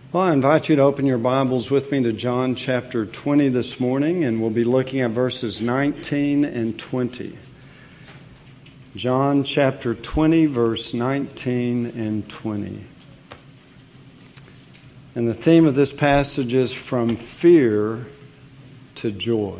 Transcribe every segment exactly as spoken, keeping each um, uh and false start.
Well, I invite you to open your Bibles with me to John chapter twenty this morning, and we'll be looking at verses nineteen and twenty. John chapter twenty, verse nineteen and twenty. And the theme of this passage is from fear to joy.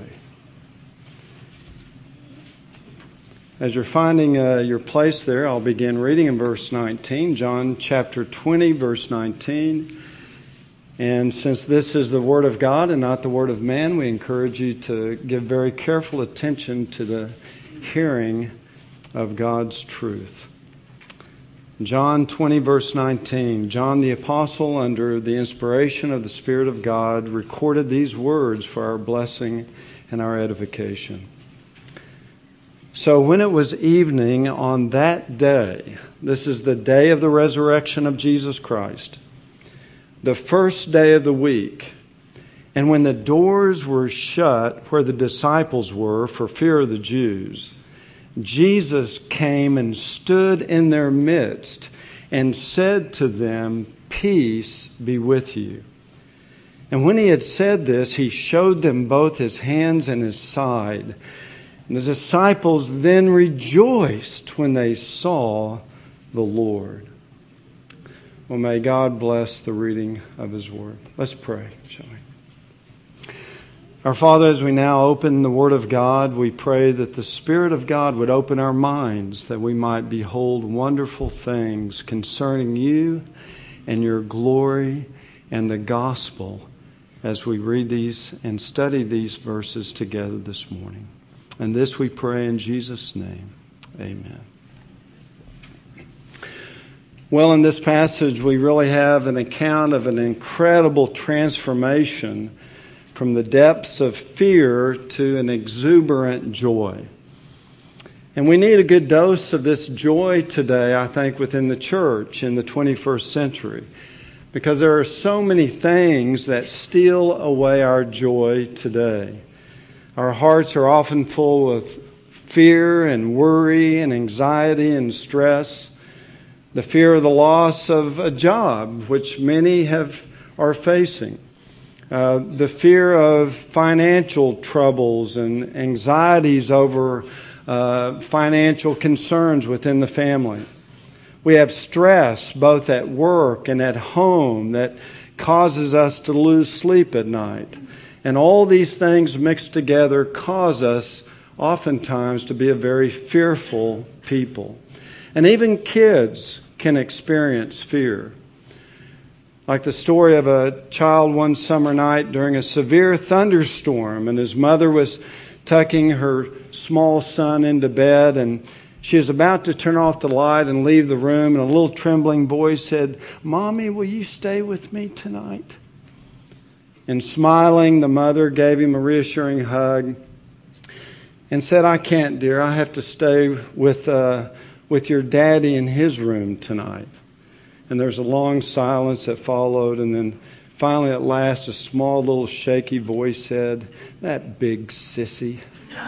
As you're finding uh, your place there, I'll begin reading in verse nineteen, John chapter twenty, verse nineteen. And since this is the Word of God and not the Word of man, we encourage you to give very careful attention to the hearing of God's truth. John twenty, verse nineteen. John the Apostle, under the inspiration of the Spirit of God, recorded these words for our blessing and our edification. So when it was evening on that day, this is the day of the resurrection of Jesus Christ, the first day of the week, and when the doors were shut where the disciples were for fear of the Jews, Jesus came and stood in their midst and said to them, "Peace be with you." And when he had said this, he showed them both his hands and his side. And the disciples then rejoiced when they saw the Lord. Well, may God bless the reading of His Word. Let's pray, shall we? Our Father, as we now open the Word of God, we pray that the Spirit of God would open our minds, that we might behold wonderful things concerning You and Your glory and the gospel as we read these and study these verses together this morning. And this we pray in Jesus' name. Amen. Well, in this passage, we really have an account of an incredible transformation from the depths of fear to an exuberant joy. And we need a good dose of this joy today, I think, within the church in the twenty-first century, because there are so many things that steal away our joy today. Our hearts are often full of fear and worry and anxiety and stress. The fear of the loss of a job, which many have are facing. Uh, the fear of financial troubles and anxieties over uh, financial concerns within the family. We have stress both at work and at home that causes us to lose sleep at night. And all these things mixed together cause us oftentimes to be a very fearful people. And even kids can experience fear. Like the story of a child one summer night during a severe thunderstorm, and his mother was tucking her small son into bed, and she was about to turn off the light and leave the room, and a little trembling boy said, "Mommy, will you stay with me tonight?" And smiling, the mother gave him a reassuring hug and said, "I can't, dear. I have to stay with uh, with your daddy in his room tonight." And there's a long silence that followed, and then finally at last a small little shaky voice said, "That big sissy."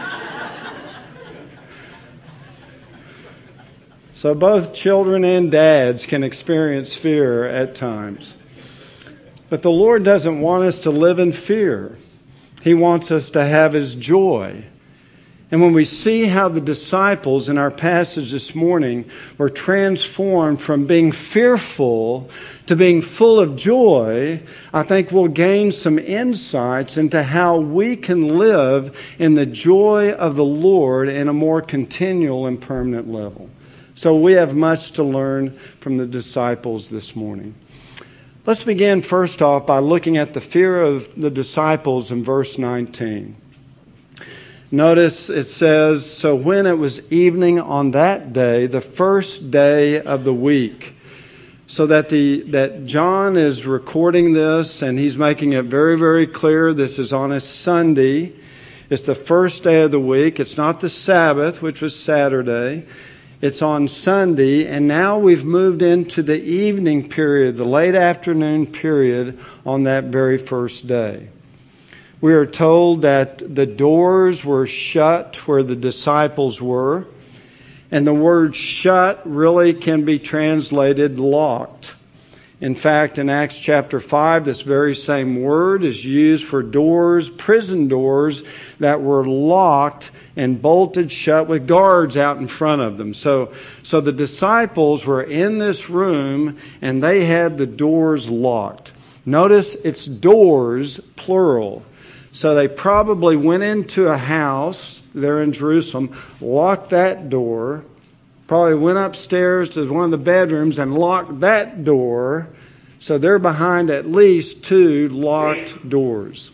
So both children and dads can experience fear at times. But the Lord doesn't want us to live in fear. He wants us to have His joy. And when we see how the disciples in our passage this morning were transformed from being fearful to being full of joy, I think we'll gain some insights into how we can live in the joy of the Lord in a more continual and permanent level. So we have much to learn from the disciples this morning. Let's begin first off by looking at the fear of the disciples in verse nineteen. Notice it says, "So when it was evening on that day, the first day of the week." So that the that John is recording this, and he's making it very, very clear this is on a Sunday. It's the first day of the week. It's not the Sabbath, which was Saturday. It's on Sunday, and now we've moved into the evening period, the late afternoon period on that very first day. We are told that the doors were shut where the disciples were. And the word shut really can be translated locked. In fact, in Acts chapter five, this very same word is used for doors, prison doors that were locked and bolted shut with guards out in front of them. So, so the disciples were in this room and they had the doors locked. Notice it's doors, plural. So they probably went into a house there in Jerusalem, locked that door, probably went upstairs to one of the bedrooms and locked that door. So they're behind at least two locked doors.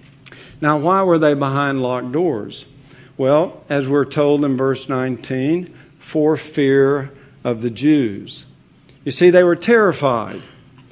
Now, why were they behind locked doors? Well, as we're told in verse nineteen, for fear of the Jews. You see, they were terrified.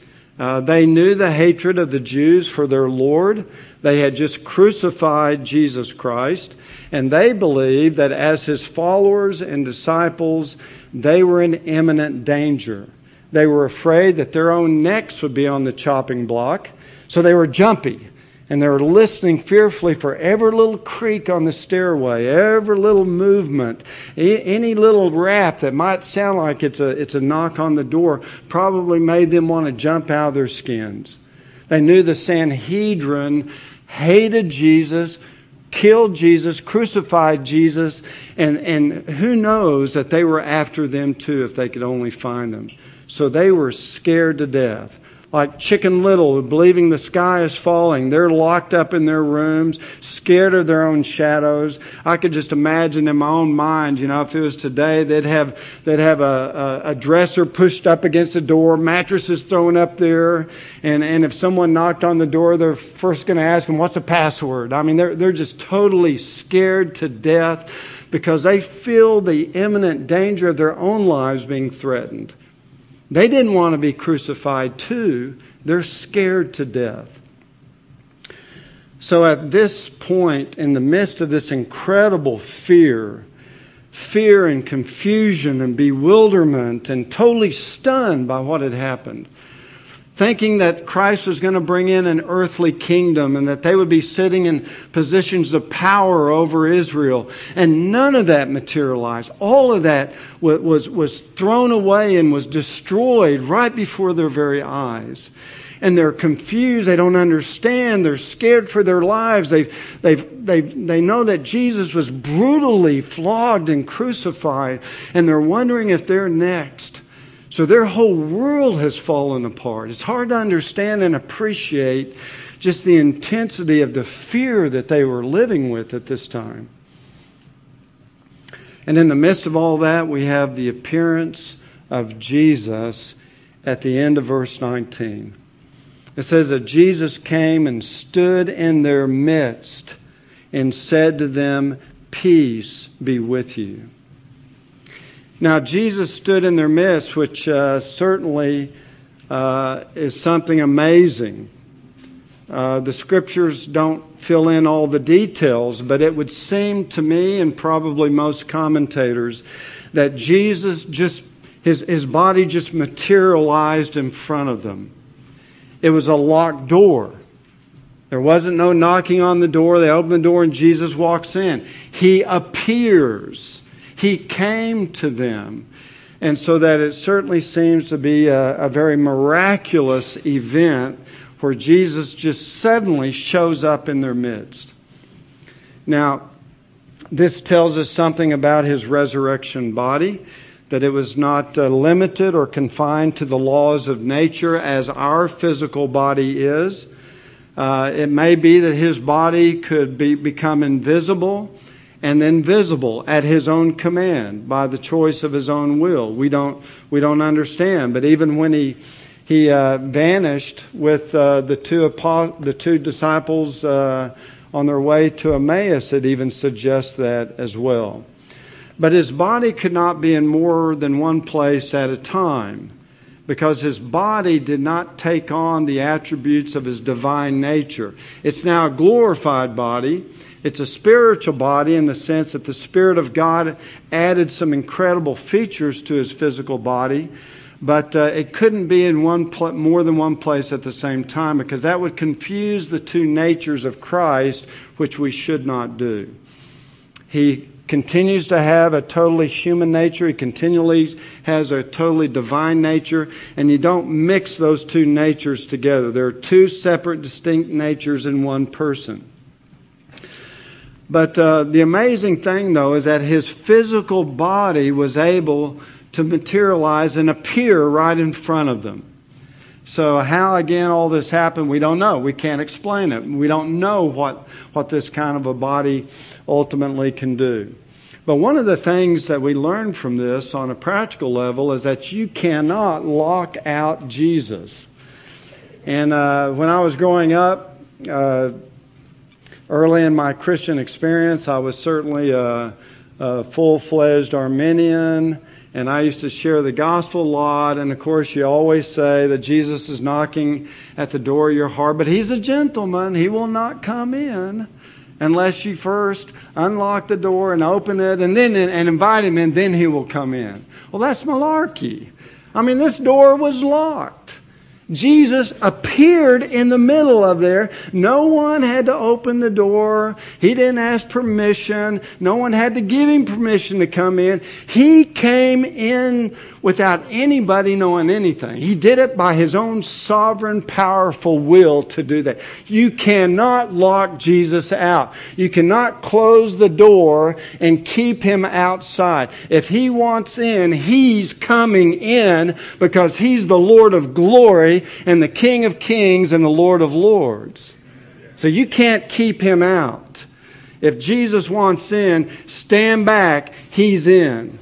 Uh, they knew the hatred of the Jews for their Lord. They had just crucified Jesus Christ, and they believed that as His followers and disciples, they were in imminent danger. They were afraid that their own necks would be on the chopping block, so they were jumpy, and they were listening fearfully for every little creak on the stairway, every little movement, any little rap that might sound like it's a, it's a knock on the door probably made them want to jump out of their skins. They knew the Sanhedrin hated Jesus, killed Jesus, crucified Jesus, and, and who knows that they were after them too if they could only find them. So they were scared to death. Like Chicken Little, believing the sky is falling. They're locked up in their rooms, scared of their own shadows. I could just imagine in my own mind, you know, if it was today, they'd have they'd have a, a, a dresser pushed up against the door, mattresses thrown up there, and, and if someone knocked on the door, they're first going to ask them, what's the password? I mean, they're they're just totally scared to death because they feel the imminent danger of their own lives being threatened. They didn't want to be crucified too. They're scared to death. So at this point, in the midst of this incredible fear, fear and confusion and bewilderment and totally stunned by what had happened, thinking that Christ was going to bring in an earthly kingdom and that they would be sitting in positions of power over Israel. And none of that materialized. All of that was, was, was thrown away and was destroyed right before their very eyes. And they're confused. They don't understand. They're scared for their lives. They've, they've, they they know that Jesus was brutally flogged and crucified. And they're wondering if they're next. So their whole world has fallen apart. It's hard to understand and appreciate just the intensity of the fear that they were living with at this time. And in the midst of all that, we have the appearance of Jesus at the end of verse nineteen. It says that Jesus came and stood in their midst and said to them, "Peace be with you." Now, Jesus stood in their midst, which uh, certainly uh, is something amazing. Uh, the Scriptures don't fill in all the details, but it would seem to me, and probably most commentators, that Jesus just, his, his body just materialized in front of them. It was a locked door. There wasn't no knocking on the door. They open the door and Jesus walks in. He appears. He came to them. And so that it certainly seems to be a, a very miraculous event where Jesus just suddenly shows up in their midst. Now, this tells us something about His resurrection body, that it was not uh, limited or confined to the laws of nature as our physical body is. Uh, it may be that His body could be, become invisible and then visible at His own command by the choice of His own will. We don't we don't understand. But even when He He uh, vanished with uh, the two apo- the two disciples uh, on their way to Emmaus, it even suggests that as well. But His body could not be in more than one place at a time, because His body did not take on the attributes of His divine nature. It's now a glorified body. It's a spiritual body in the sense that the Spirit of God added some incredible features to His physical body, but uh, it couldn't be in one pl- more than one place at the same time, because that would confuse the two natures of Christ, which we should not do. He continues to have a totally human nature. He continually has a totally divine nature. And you don't mix those two natures together. There are two separate, distinct natures in one person. But uh, the amazing thing, though, is that his physical body was able to materialize and appear right in front of them. So how, again, all this happened, we don't know. We can't explain it. We don't know what, what this kind of a body ultimately can do. But one of the things that we learn from this on a practical level is that you cannot lock out Jesus. And uh, when I was growing up, uh, early in my Christian experience, I was certainly a, a full-fledged Arminian. And I used to share the gospel a lot. And of course, you always say that Jesus is knocking at the door of your heart. But He's a gentleman. He will not come in unless you first unlock the door and open it and then and invite Him in. Then He will come in. Well, that's malarkey. I mean, this door was locked. Jesus appeared in the middle of there. No one had to open the door. He didn't ask permission. No one had to give Him permission to come in. He came in without anybody knowing anything. He did it by His own sovereign, powerful will to do that. You cannot lock Jesus out. You cannot close the door and keep Him outside. If He wants in, He's coming in because He's the Lord of glory and the King of kings and the Lord of lords. So you can't keep Him out. If Jesus wants in, stand back. He's in.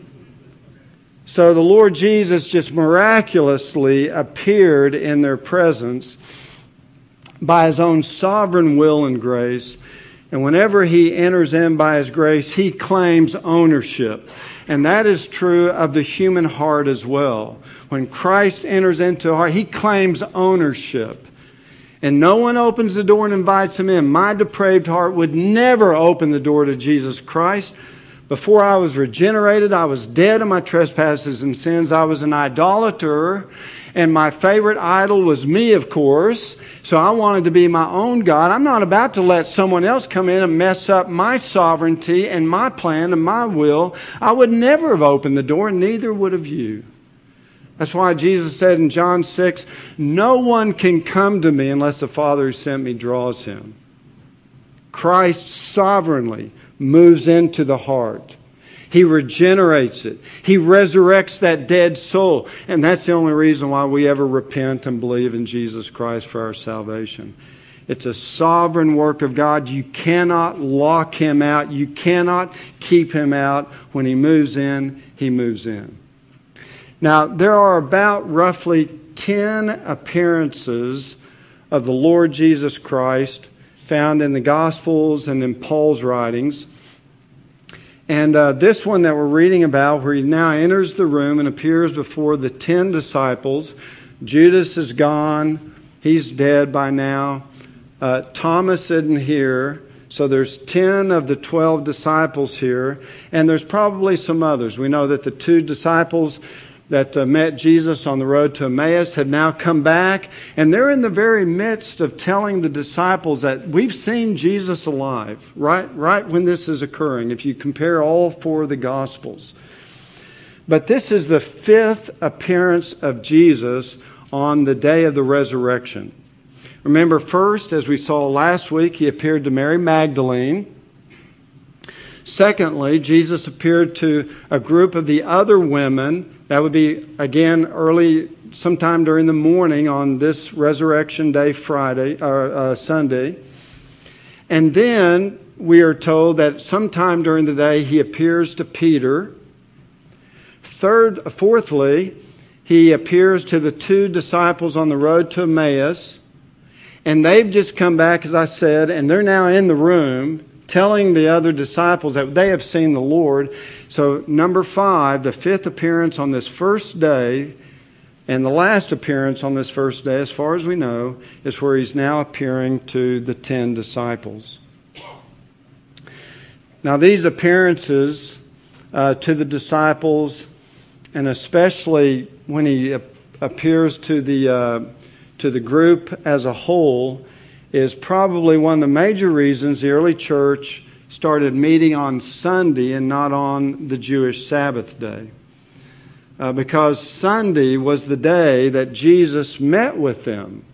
So the Lord Jesus just miraculously appeared in their presence by His own sovereign will and grace. And whenever He enters in by His grace, He claims ownership. And that is true of the human heart as well. When Christ enters into a heart, He claims ownership. And no one opens the door and invites Him in. My depraved heart would never open the door to Jesus Christ. Before I was regenerated, I was dead in my trespasses and sins. I was an idolater. And my favorite idol was me, of course. So I wanted to be my own God. I'm not about to let someone else come in and mess up my sovereignty and my plan and my will. I would never have opened the door, and neither would have you. That's why Jesus said in John six, no one can come to me unless the Father who sent me draws him. Christ sovereignly moves into the heart. He regenerates it. He resurrects that dead soul. And that's the only reason why we ever repent and believe in Jesus Christ for our salvation. It's a sovereign work of God. You cannot lock Him out. You cannot keep Him out. When He moves in, He moves in. Now, there are about roughly ten appearances of the Lord Jesus Christ found in the Gospels and in Paul's writings. And uh, this one that we're reading about, where He now enters the room and appears before the ten disciples. Judas is gone. He's dead by now. Uh, Thomas isn't here. So there's ten of the twelve disciples here. And there's probably some others. We know that the two disciples that uh, met Jesus on the road to Emmaus had now come back. And they're in the very midst of telling the disciples that we've seen Jesus alive, right, right when this is occurring, if you compare all four of the Gospels. But this is the fifth appearance of Jesus on the day of the resurrection. Remember, first, as we saw last week, He appeared to Mary Magdalene. Secondly, Jesus appeared to a group of the other women. That would be, again, early, sometime during the morning on this Resurrection Day, Friday, or uh, Sunday. And then we are told that sometime during the day He appears to Peter. Third, fourthly, He appears to the two disciples on the road to Emmaus. And they've just come back, as I said, and they're now in the room telling the other disciples that they have seen the Lord. So number five, the fifth appearance on this first day, and the last appearance on this first day, as far as we know, is where He's now appearing to the ten disciples. Now these appearances uh, to the disciples, and especially when He appears to the uh, to the group as a whole, is probably one of the major reasons the early church started meeting on Sunday and not on the Jewish Sabbath day. Uh, because Sunday was the day that Jesus met with them.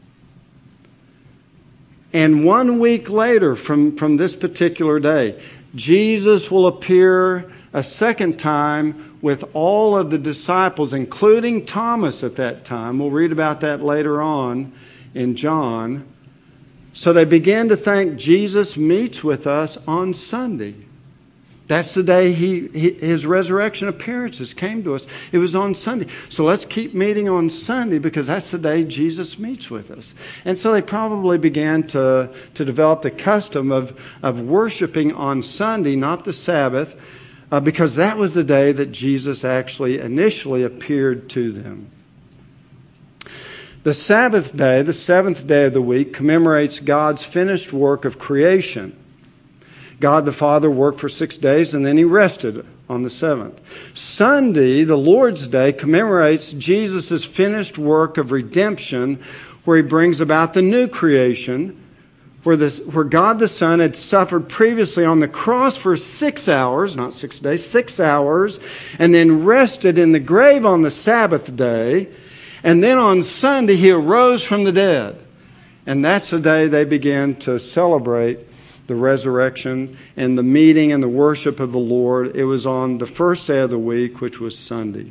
And one week later from, from this particular day, Jesus will appear a second time with all of the disciples, including Thomas at that time. We'll read about that later on in John. So they begin to think Jesus meets with us on Sunday. That's the day he, he his resurrection appearances came to us. It was on Sunday. So let's keep meeting on Sunday because that's the day Jesus meets with us. And so they probably began to, to develop the custom of, of worshiping on Sunday, not the Sabbath, uh, because that was the day that Jesus actually initially appeared to them. The Sabbath day, the seventh day of the week, commemorates God's finished work of creation. God the Father worked for six days and then He rested on the seventh. Sunday, the Lord's Day, commemorates Jesus' finished work of redemption where He brings about the new creation, where, the, where God the Son had suffered previously on the cross for six hours, not six days, six hours, and then rested in the grave on the Sabbath day. And then on Sunday, He arose from the dead. And that's the day they began to celebrate the resurrection and the meeting and the worship of the Lord. It was on the first day of the week, which was Sunday.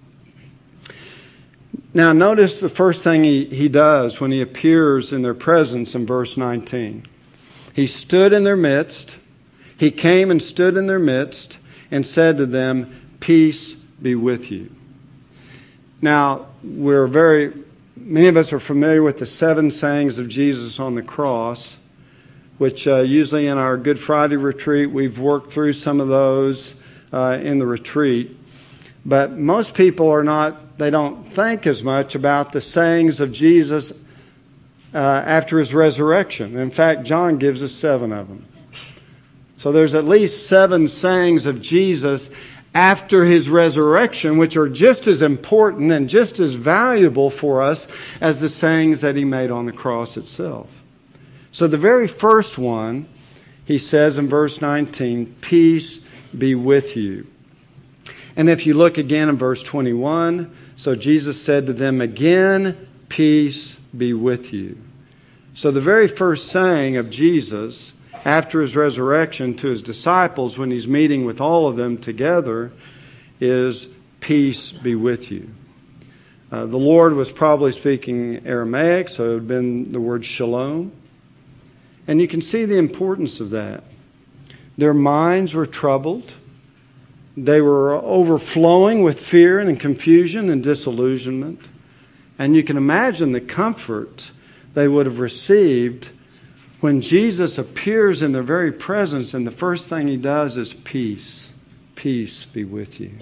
Now notice the first thing he, he does when He appears in their presence in verse nineteen. He stood in their midst. He came and stood in their midst and said to them, "Peace be with you." Now, we're very, many of us are familiar with the seven sayings of Jesus on the cross, which uh, usually in our Good Friday retreat, we've worked through some of those uh, in the retreat. But most people are not, they don't think as much about the sayings of Jesus uh, after His resurrection. In fact, John gives us seven of them. So there's at least seven sayings of Jesus after His resurrection, which are just as important and just as valuable for us as the sayings that He made on the cross itself. So the very first one, He says in verse nineteen, "Peace be with you." And if you look again in verse twenty-one, so Jesus said to them again, "Peace be with you." So the very first saying of Jesus after His resurrection to His disciples when He's meeting with all of them together is, "Peace be with you." Uh, the Lord was probably speaking Aramaic, so it would have been the word shalom. And you can see the importance of that. Their minds were troubled. They were overflowing with fear and confusion and disillusionment. And you can imagine the comfort they would have received when Jesus appears in their very presence and the first thing He does is peace. Peace be with you.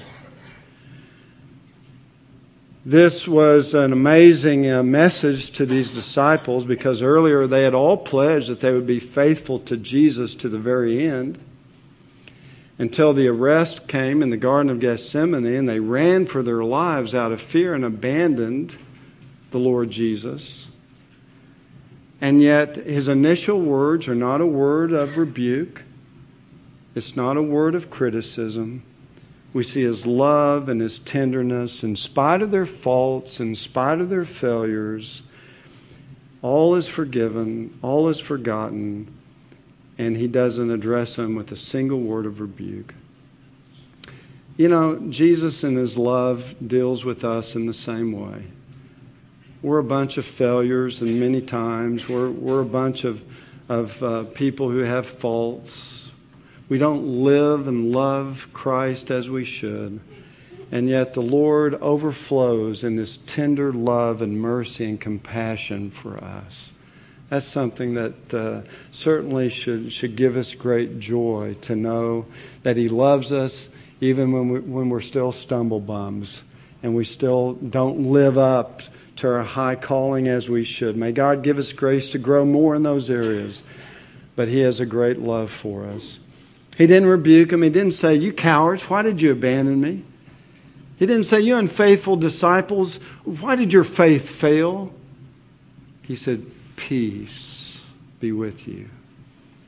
This was an amazing uh, message to these disciples because earlier they had all pledged that they would be faithful to Jesus to the very end until the arrest came in the Garden of Gethsemane and they ran for their lives out of fear and abandoned the Lord Jesus. And yet His initial words are not a word of rebuke. It's not a word of criticism. We see His love and His tenderness in spite of their faults, in spite of their failures. All is forgiven, all is forgotten, and He doesn't address them with a single word of rebuke. You know, Jesus in His love deals with us in the same way. We're a bunch of failures, and many times we're, we're a bunch of, of uh, people who have faults. We don't live and love Christ as we should. And yet the Lord overflows in His tender love and mercy and compassion for us. That's something that uh, certainly should, should give us great joy to know that He loves us even when, we, when we're still stumble bums and we still don't live up to our high calling as we should. May God give us grace to grow more in those areas. But He has a great love for us. He didn't rebuke them. He didn't say, "You cowards, why did you abandon me?" He didn't say, "You unfaithful disciples, why did your faith fail?" He said, "Peace be with you."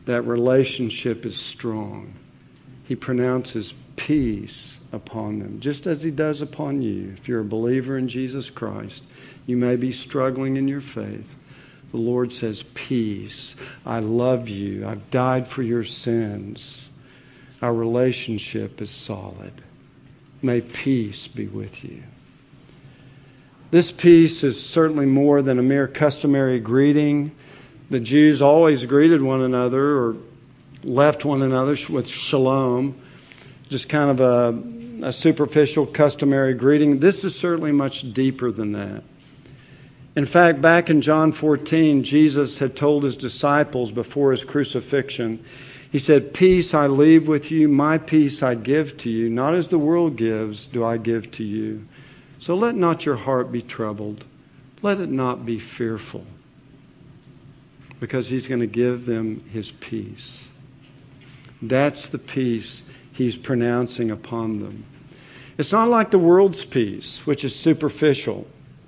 that relationship is strong. He pronounces peace upon them, just as He does upon you. If you're a believer in Jesus Christ, you may be struggling in your faith. The Lord says, peace. I love you. I've died for your sins. Our relationship is solid. May peace be with you. This peace is certainly more than a mere customary greeting. The Jews always greeted one another or left one another with shalom, just kind of a, a superficial, customary greeting. This is certainly much deeper than that. In fact, back in John fourteen, Jesus had told His disciples before His crucifixion, He said, peace I leave with you, my peace I give to you. Not as the world gives do I give to you. So let not your heart be troubled. Let it not be fearful. Because He's going to give them His peace. That's the peace He's pronouncing upon them. It's not like the world's peace, which is superficial.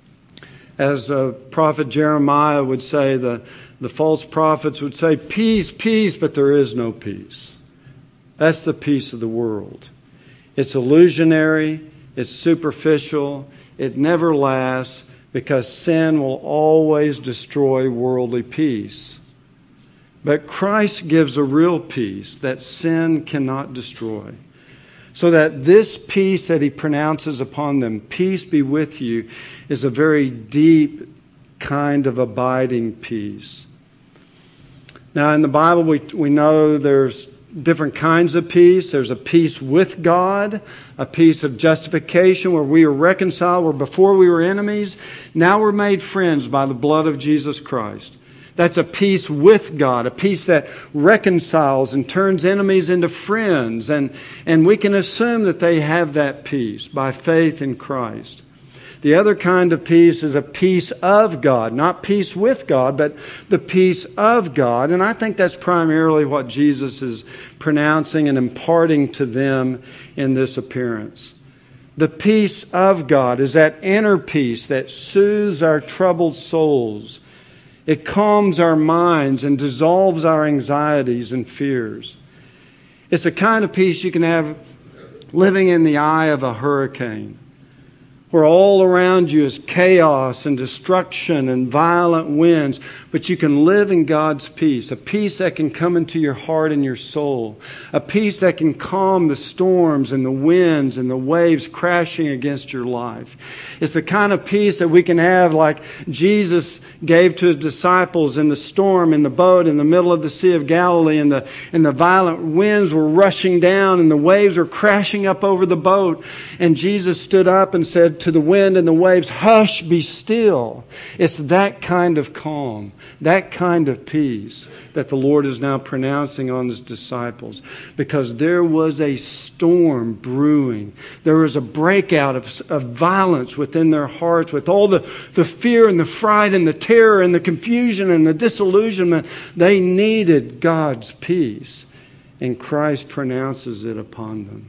As uh, prophet Jeremiah would say, the, the false prophets would say, peace, peace, but there is no peace. That's the peace of the world. It's illusionary, it's superficial, it never lasts, because sin will always destroy worldly peace. But Christ gives a real peace that sin cannot destroy. So that this peace that He pronounces upon them, peace be with you, is a very deep kind of abiding peace. Now in the Bible we, we know there's different kinds of peace. There's a peace with God, a peace of justification where we are reconciled, where before we were enemies, now we're made friends by the blood of Jesus Christ. That's a peace with God, a peace that reconciles and turns enemies into friends. And, and we can assume that they have that peace by faith in Christ. The other kind of peace is a peace of God, not peace with God, but the peace of God. And I think that's primarily what Jesus is pronouncing and imparting to them in this appearance. The peace of God is that inner peace that soothes our troubled souls. It calms our minds and dissolves our anxieties and fears. It's a kind of peace you can have living in the eye of a hurricane, where all around you is chaos and destruction and violent winds, but you can live in God's peace, a peace that can come into your heart and your soul, a peace that can calm the storms and the winds and the waves crashing against your life. It's the kind of peace that we can have like Jesus gave to His disciples in the storm in the boat in the middle of the Sea of Galilee, and the, and the violent winds were rushing down and the waves were crashing up over the boat, and Jesus stood up and said to the wind and the waves, hush, be still. It's that kind of calm, that kind of peace that the Lord is now pronouncing on His disciples, because there was a storm brewing. There was a breakout of, of violence within their hearts, with all the, the fear and the fright and the terror and the confusion and the disillusionment. They needed God's peace, and Christ pronounces it upon them.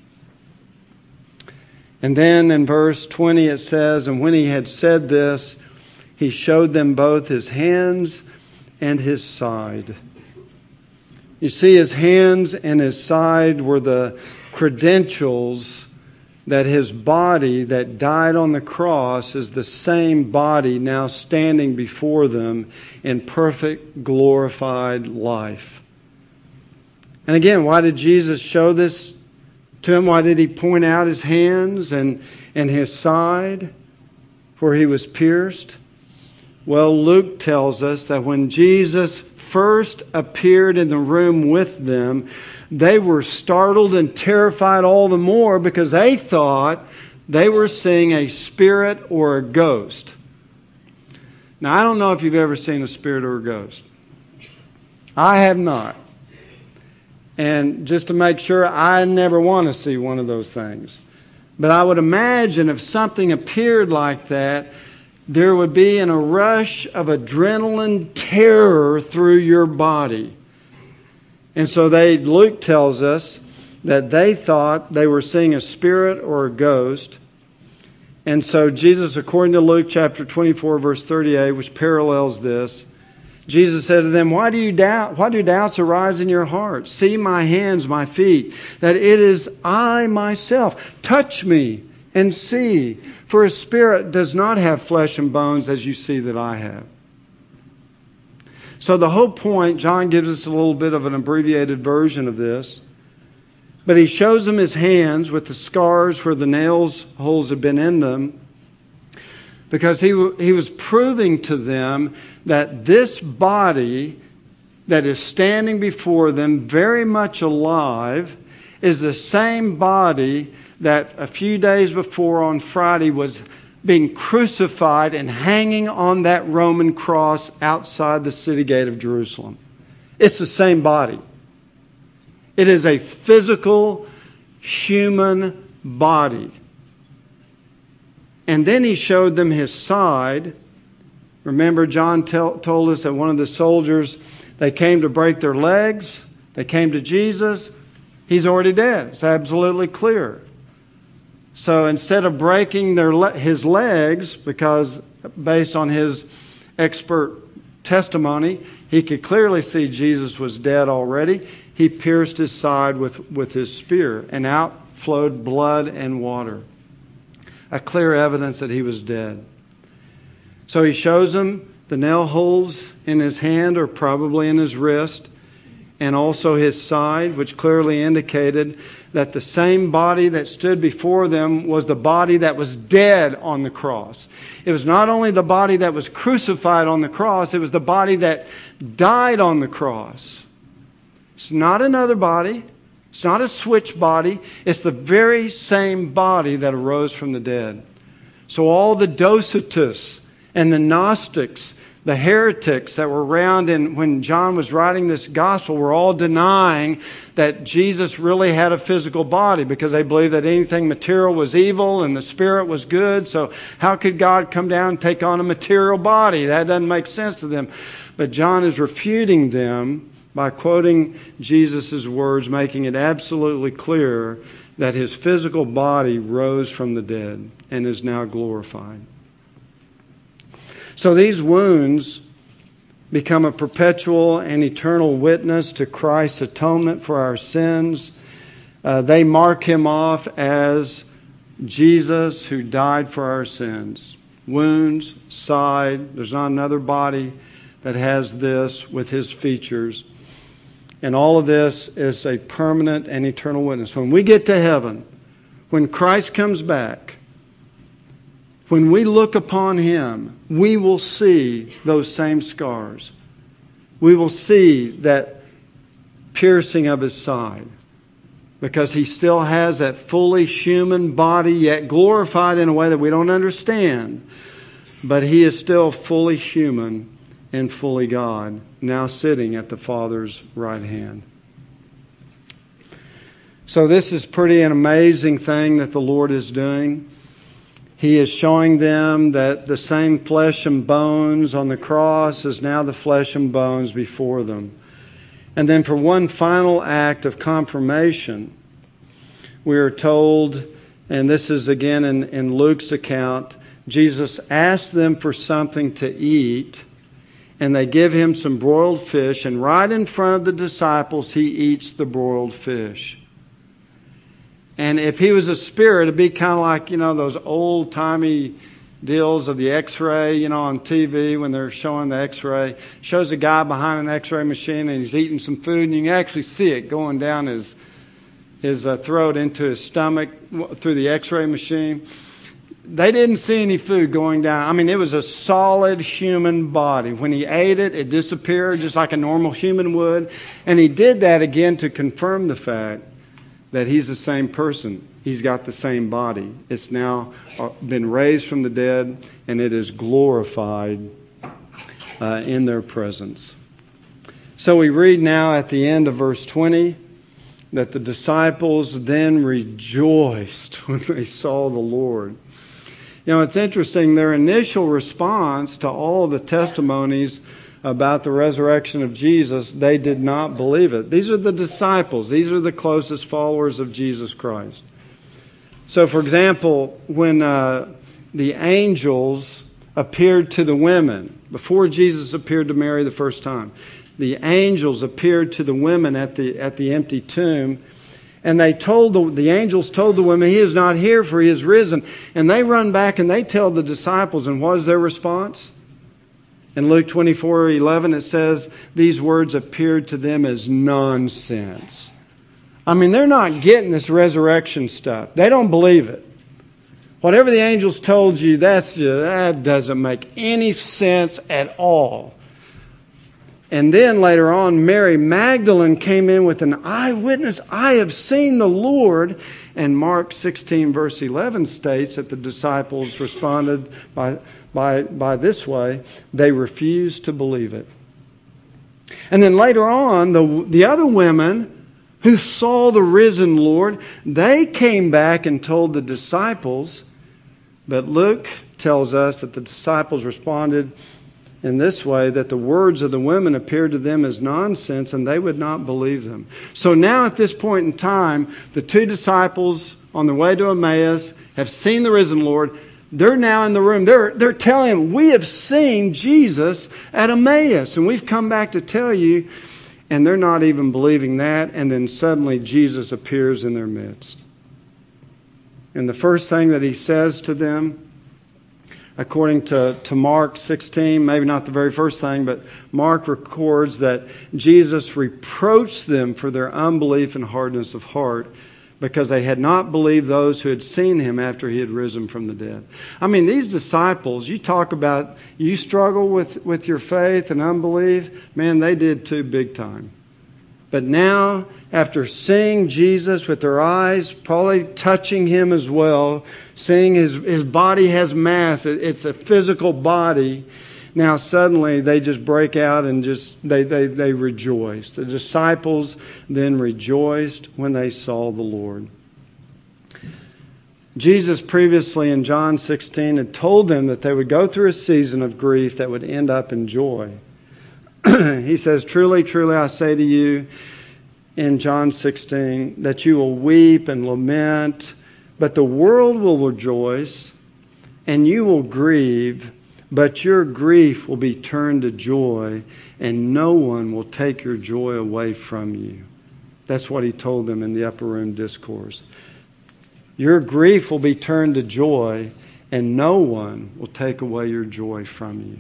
And then in verse twenty it says, and when He had said this, He showed them both His hands and His side. You see, His hands and His side were the credentials that His body that died on the cross is the same body now standing before them in perfect glorified life. And again, why did Jesus show this to him? Why did He point out His hands and, and His side where He was pierced? Well, Luke tells us that when Jesus first appeared in the room with them, they were startled and terrified all the more because they thought they were seeing a spirit or a ghost. Now, I don't know if you've ever seen a spirit or a ghost. I have not. And just to make sure, I never want to see one of those things. But I would imagine if something appeared like that, there would be in a rush of adrenaline terror through your body. And so they, Luke tells us that they thought they were seeing a spirit or a ghost. And so Jesus, according to Luke chapter twenty-four, verse thirty-eight, which parallels this, Jesus said to them, Why do you doubt? Why do doubts arise in your hearts? See my hands, my feet, that it is I myself. Touch me and see, for a spirit does not have flesh and bones as you see that I have. So the whole point, John gives us a little bit of an abbreviated version of this. But he shows them his hands with the scars where the nails holes had been in them, because he, he was proving to them that this body that is standing before them, very much alive, is the same body that a few days before on Friday was being crucified and hanging on that Roman cross outside the city gate of Jerusalem. It's the same body. It is a physical, human body. And then he showed them his side. Remember, John tell, told us that one of the soldiers, they came to break their legs. They came to Jesus. He's already dead. It's absolutely clear. So instead of breaking their le- his legs, because based on his expert testimony, he could clearly see Jesus was dead already, he pierced his side with, with his spear, and out flowed blood and water. A clear evidence that he was dead. So he shows them the nail holes in his hand, or probably in his wrist, and also his side, which clearly indicated that the same body that stood before them was the body that was dead on the cross. It was not only the body that was crucified on the cross, it was the body that died on the cross. It's not another body. It's not a switch body. It's the very same body that arose from the dead. So all the Docetists and the Gnostics, the heretics that were around in, when John was writing this gospel, were all denying that Jesus really had a physical body, because they believed that anything material was evil and the spirit was good. So how could God come down and take on a material body? That doesn't make sense to them. But John is refuting them by quoting Jesus' words, making it absolutely clear that his physical body rose from the dead and is now glorified. So these wounds become a perpetual and eternal witness to Christ's atonement for our sins. Uh, they mark him off as Jesus who died for our sins. Wounds, side, there's not another body that has this with his features. And all of this is a permanent and eternal witness. When we get to heaven, when Christ comes back, when we look upon him, we will see those same scars. We will see that piercing of his side, because he still has that fully human body, yet glorified in a way that we don't understand. But he is still fully human and fully God, now sitting at the Father's right hand. So this is pretty an amazing thing that the Lord is doing. He is showing them that the same flesh and bones on the cross is now the flesh and bones before them. And then for one final act of confirmation, we are told, and this is again in, in Luke's account, Jesus asked them for something to eat, and they give him some broiled fish, and right in front of the disciples, he eats the broiled fish. And if he was a spirit, it'd be kind of like, you know, those old-timey deals of the x-ray, you know, on T V when they're showing the x-ray. Shows a guy behind an x-ray machine and he's eating some food, and you can actually see it going down his, his uh, throat into his stomach through the x-ray machine. They didn't see any food going down. I mean, it was a solid human body. When he ate it, it disappeared just like a normal human would. And he did that again to confirm the fact that he's the same person. He's got the same body. It's now been raised from the dead, and it is glorified uh, in their presence. So we read now at the end of verse twenty that the disciples then rejoiced when they saw the Lord. You know, it's interesting, their initial response to all the testimonies about the resurrection of Jesus, they did not believe it. These are the disciples. These are the closest followers of Jesus Christ. So, for example, when uh, the angels appeared to the women before Jesus appeared to Mary the first time. The angels appeared to the women at the at the empty tomb, and they told the, the angels told the women, He is not here, for He is risen. And they run back and they tell the disciples, and what is their response? In Luke twenty-four eleven, it says, these words appeared to them as nonsense. I mean, they're not getting this resurrection stuff. They don't believe it. Whatever the angels told you, that's just, that doesn't make any sense at all. And then later on, Mary Magdalene came in with an eyewitness. I have seen the Lord. And Mark sixteen verse eleven states that the disciples responded by, by, by this way. They refused to believe it. And then later on, the, the other women who saw the risen Lord, they came back and told the disciples. But Luke tells us that the disciples responded in this way, that the words of the women appeared to them as nonsense and they would not believe them. So now at this point in time, the two disciples on their way to Emmaus have seen the risen Lord. They're now in the room. They're, they're telling him, we have seen Jesus at Emmaus. And we've come back to tell you. And they're not even believing that. And then suddenly Jesus appears in their midst. And the first thing that He says to them, according to, to Mark sixteen, maybe not the very first thing, but Mark records that Jesus reproached them for their unbelief and hardness of heart because they had not believed those who had seen Him after He had risen from the dead. I mean, these disciples, you talk about, you struggle with, with your faith and unbelief, man, they did too big time. But now, after seeing Jesus with their eyes, probably touching Him as well, seeing His, his body has mass, it's a physical body, now suddenly they just break out and just, they, they, they rejoice. The disciples then rejoiced when they saw the Lord. Jesus previously in John sixteen had told them that they would go through a season of grief that would end up in joy. He says, truly, truly, I say to you, in John sixteen, that you will weep and lament, but the world will rejoice, and you will grieve, but your grief will be turned to joy, and no one will take your joy away from you. That's what He told them in the upper room discourse. Your grief will be turned to joy, and no one will take away your joy from you.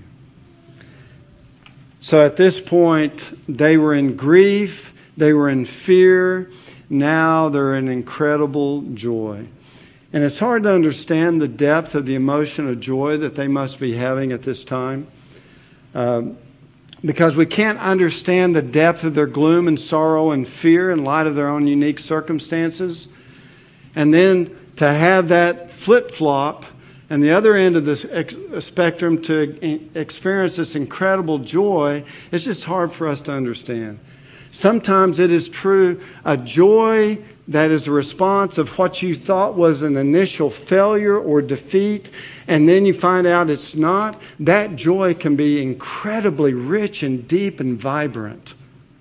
So at this point, they were in grief, they were in fear, now they're in incredible joy. And it's hard to understand the depth of the emotion of joy that they must be having at this time. Uh, because we can't understand the depth of their gloom and sorrow and fear in light of their own unique circumstances. And then to have that flip-flop and the other end of the spectrum to experience this incredible joy, it's just hard for us to understand. Sometimes it is true, a joy that is a response of what you thought was an initial failure or defeat, and then you find out it's not. That joy can be incredibly rich and deep and vibrant.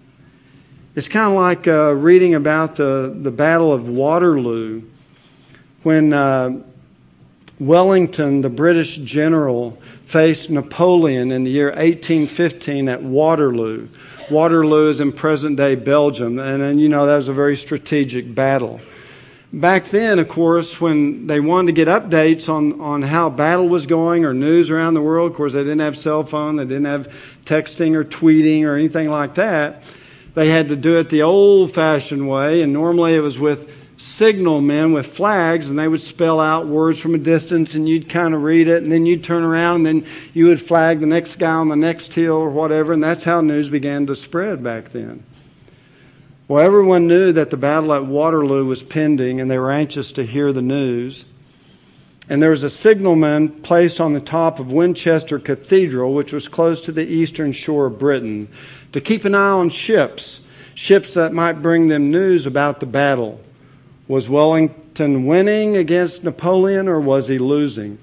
It's kind of like uh, reading about the, the Battle of Waterloo, when uh, Wellington, the British general, faced Napoleon in the year eighteen fifteen at Waterloo. Waterloo is in present-day Belgium, and, and you know that was a very strategic battle. Back then, of course, when they wanted to get updates on, on how battle was going or news around the world, of course, they didn't have cell phone, they didn't have texting or tweeting or anything like that. They had to do it the old-fashioned way, and normally it was with signal men with flags, and they would spell out words from a distance, and you'd kind of read it, and then you'd turn around, and then you would flag the next guy on the next hill or whatever, and that's how news began to spread back then. Well, everyone knew that the battle at Waterloo was pending, and they were anxious to hear the news. And there was a signalman placed on the top of Winchester Cathedral, which was close to the eastern shore of Britain, to keep an eye on ships, ships that might bring them news about the battle. Was Wellington winning against Napoleon, or was he losing?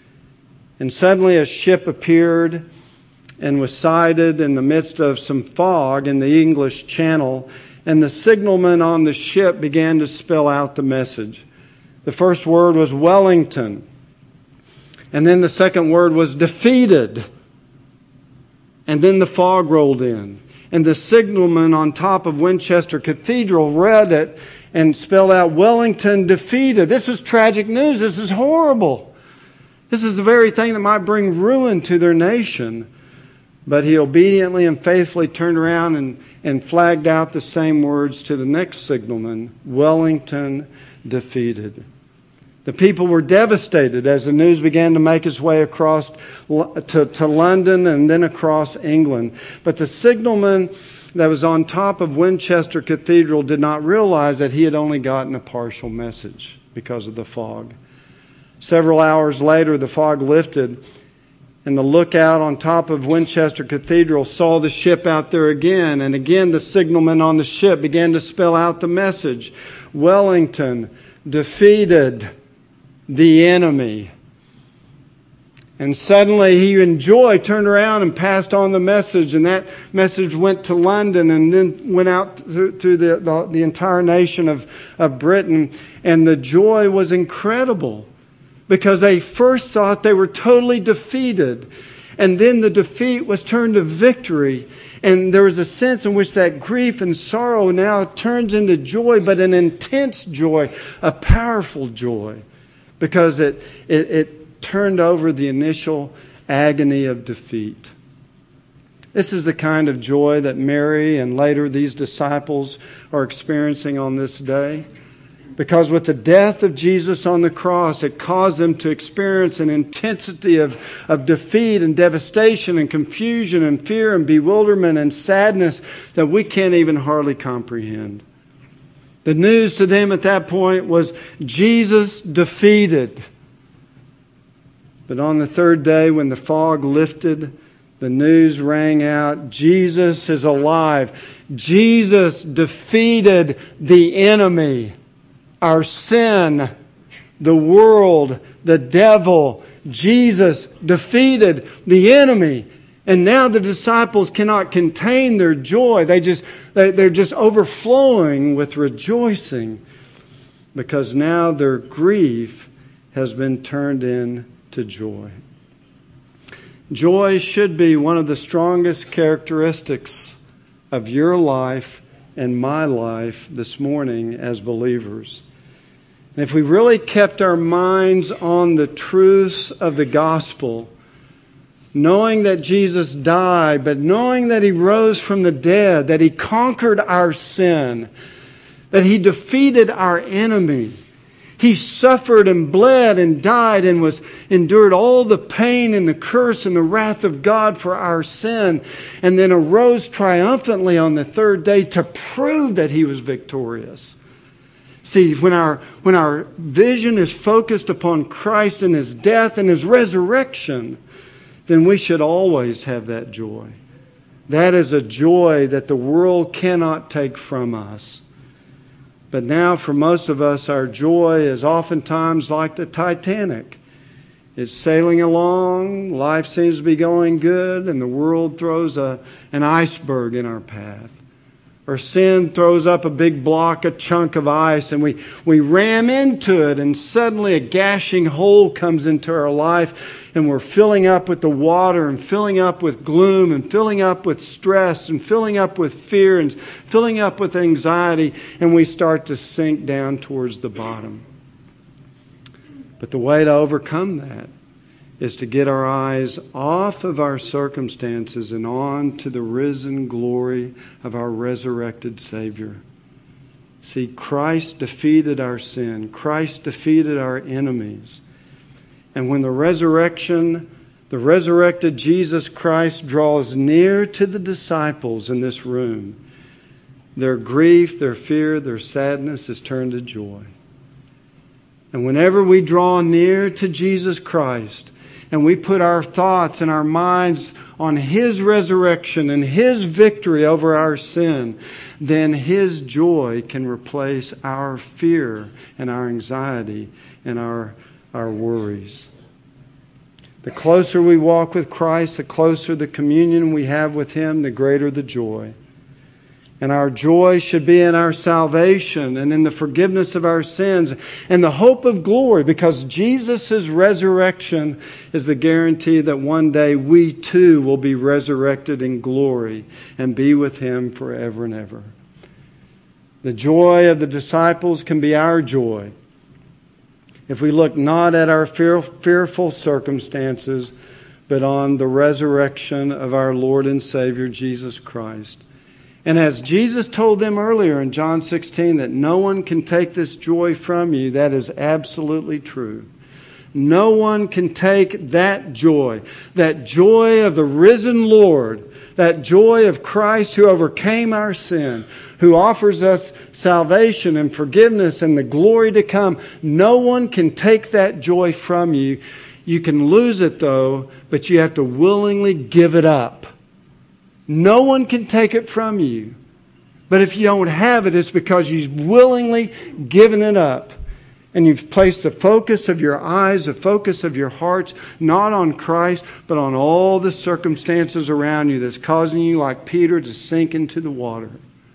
And suddenly a ship appeared and was sighted in the midst of some fog in the English Channel, and the signalman on the ship began to spell out the message. The first word was Wellington. And then the second word was defeated. And then the fog rolled in. And the signalman on top of Winchester Cathedral read it and spelled out Wellington defeated. This was tragic news. This is horrible. This is the very thing that might bring ruin to their nation. But he obediently and faithfully turned around and, and flagged out the same words to the next signalman, Wellington defeated. The people were devastated as the news began to make its way across to, to London and then across England. But the signalman that was on top of Winchester Cathedral did not realize that he had only gotten a partial message because of the fog. Several hours later, the fog lifted, and the lookout on top of Winchester Cathedral saw the ship out there again. And again, the signalman on the ship began to spell out the message. Wellington defeated the enemy. And suddenly he in joy turned around and passed on the message. And that message went to London and then went out through, through the, the, the entire nation of, of Britain. And the joy was incredible, because they first thought they were totally defeated. And then the defeat was turned to victory. And there was a sense in which that grief and sorrow now turns into joy, but an intense joy, a powerful joy, because it, it, it turned over the initial agony of defeat. This is the kind of joy that Mary and later these disciples are experiencing on this day. Because with the death of Jesus on the cross, it caused them to experience an intensity of, of defeat and devastation and confusion and fear and bewilderment and sadness that we can't even hardly comprehend. The news to them at that point was Jesus defeated. But on the third day, when the fog lifted, the news rang out, Jesus is alive. Jesus defeated the enemy. Our sin, the world, the devil, Jesus defeated the enemy. And now the disciples cannot contain their joy. They just, they, they're just overflowing with rejoicing, because now their grief has been turned into joy. Joy should be one of the strongest characteristics of your life and my life this morning as believers. And if we really kept our minds on the truths of the gospel, knowing that Jesus died, but knowing that He rose from the dead, that He conquered our sin, that He defeated our enemy, He suffered and bled and died and was endured all the pain and the curse and the wrath of God for our sin, and then arose triumphantly on the third day to prove that He was victorious. See, when our, when our vision is focused upon Christ and His death and His resurrection, then we should always have that joy. That is a joy that the world cannot take from us. But now for most of us, our joy is oftentimes like the Titanic. It's sailing along, life seems to be going good, and the world throws a, an iceberg in our path. Or sin throws up a big block, a chunk of ice, and we, we ram into it, and suddenly a gashing hole comes into our life, and we're filling up with the water, and filling up with gloom, and filling up with stress, and filling up with fear, and filling up with anxiety, and we start to sink down towards the bottom. But the way to overcome that is to get our eyes off of our circumstances and on to the risen glory of our resurrected Savior. See, Christ defeated our sin. Christ defeated our enemies. And when the resurrection, the resurrected Jesus Christ draws near to the disciples in this room, their grief, their fear, their sadness is turned to joy. And whenever we draw near to Jesus Christ, and we put our thoughts and our minds on His resurrection and His victory over our sin, then His joy can replace our fear and our anxiety and our, our worries. The closer we walk with Christ, the closer the communion we have with Him, the greater the joy. And our joy should be in our salvation and in the forgiveness of our sins and the hope of glory, because Jesus' resurrection is the guarantee that one day we too will be resurrected in glory and be with Him forever and ever. The joy of the disciples can be our joy if we look not at our fear, fearful circumstances, but on the resurrection of our Lord and Savior Jesus Christ. And as Jesus told them earlier in John sixteen that no one can take this joy from you, that is absolutely true. No one can take that joy, that joy of the risen Lord, that joy of Christ who overcame our sin, who offers us salvation and forgiveness and the glory to come. No one can take that joy from you. You can lose it though, but you have to willingly give it up. No one can take it from you. But if you don't have it, it's because you've willingly given it up. And you've placed the focus of your eyes, the focus of your hearts, not on Christ, but on all the circumstances around you that's causing you, like Peter, to sink into the water.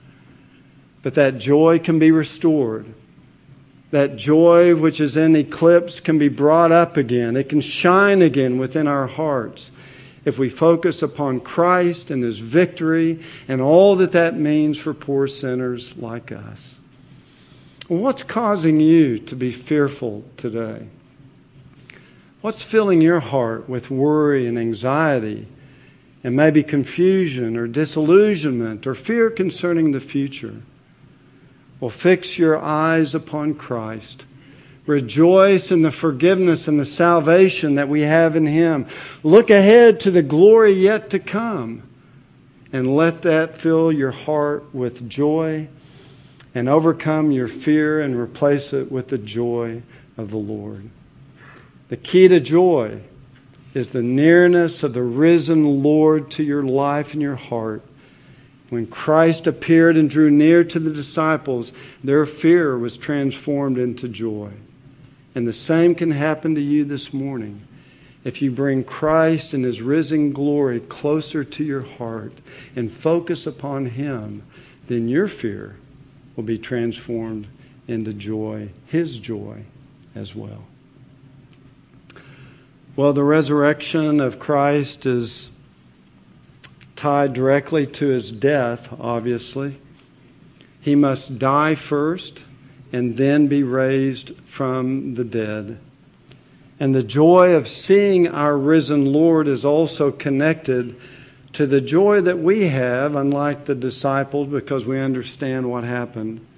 But that joy can be restored. That joy which is in eclipse can be brought up again. It can shine again within our hearts if we focus upon Christ and His victory and all that that means for poor sinners like us. Well, what's causing you to be fearful today? What's filling your heart with worry and anxiety and maybe confusion or disillusionment or fear concerning the future? Well, fix your eyes upon Christ. Rejoice in the forgiveness and the salvation that we have in Him. Look ahead to the glory yet to come. And let that fill your heart with joy and overcome your fear and replace it with the joy of the Lord. The key to joy is the nearness of the risen Lord to your life and your heart. When Christ appeared and drew near to the disciples, their fear was transformed into joy. And the same can happen to you this morning. If you bring Christ and His risen glory closer to your heart and focus upon Him, then your fear will be transformed into joy, His joy as well. Well, the resurrection of Christ is tied directly to His death, obviously. He must die first and then be raised from the dead. And the joy of seeing our risen Lord is also connected to the joy that we have, unlike the disciples, because we understand what happened.